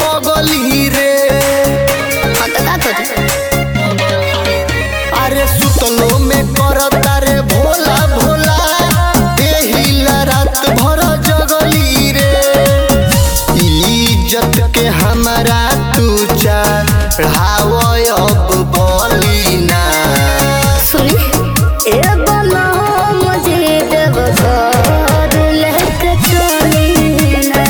पगली रे। अरे सुतलो में करता रे भोला भोला, एहिला रात भर जगली रे। इज्जत के हमारा तू चढ़ाव अब बोली ना। सुनी ए बोलो मुझे देव घर लेके चली ना,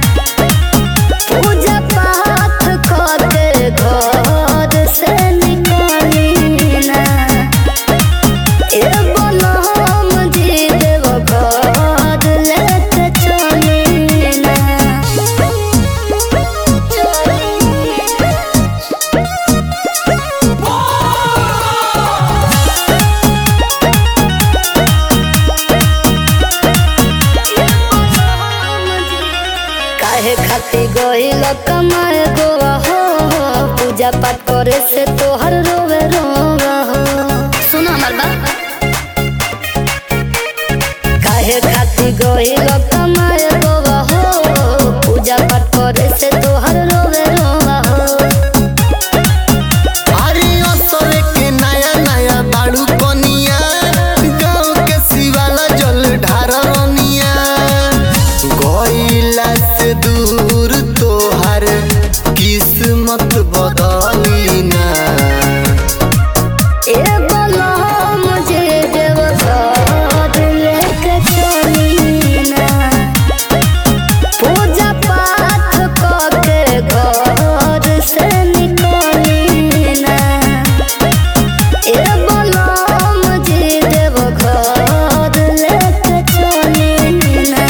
पूजा पाठ करके घर से निकली ना। ए बोलो मुझे देव घर लेके चली ना। काहे खाती गइल कमाए गोवा हो, पूजा पाठ करे से तोहर रोवे रोवा हो। सुनो हमार बात, काहे खाती गइल कमाए गोवा हो, पूजा पाठ करे से तोहर रोवे रोवा हो। अरे असरे के नया नया बाड़ू कनिया, गाँव के शिवाला जल ढारनिया। गइला से दूर तोहार किस्मत बदली ना। ए बोलो मुझे देव घर लेके चली ना, पूजा पाठ करके घर से निकली ना। ए बोलो मुझे देव घर लेके चली ना।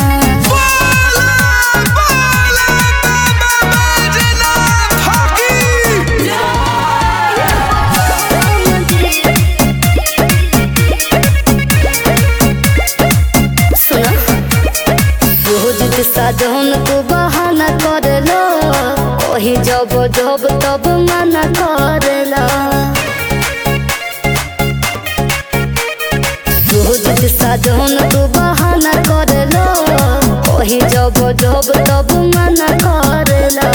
साधन को बहाना कर लो, वही जब जब तब मना कर लो। साधन को बहाना कर लो, वही जब जब तब मना कर लो।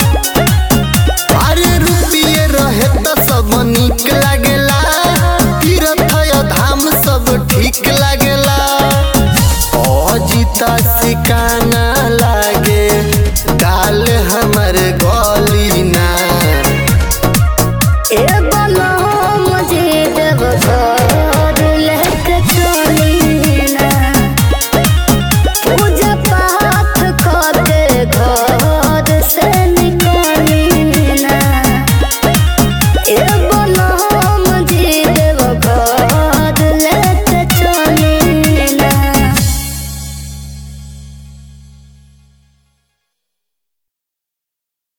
अरे रुपये रहे तो सब निक लागेला, तीर्थ धाम सब ठीक लागेला। अजिता सिकाना लागे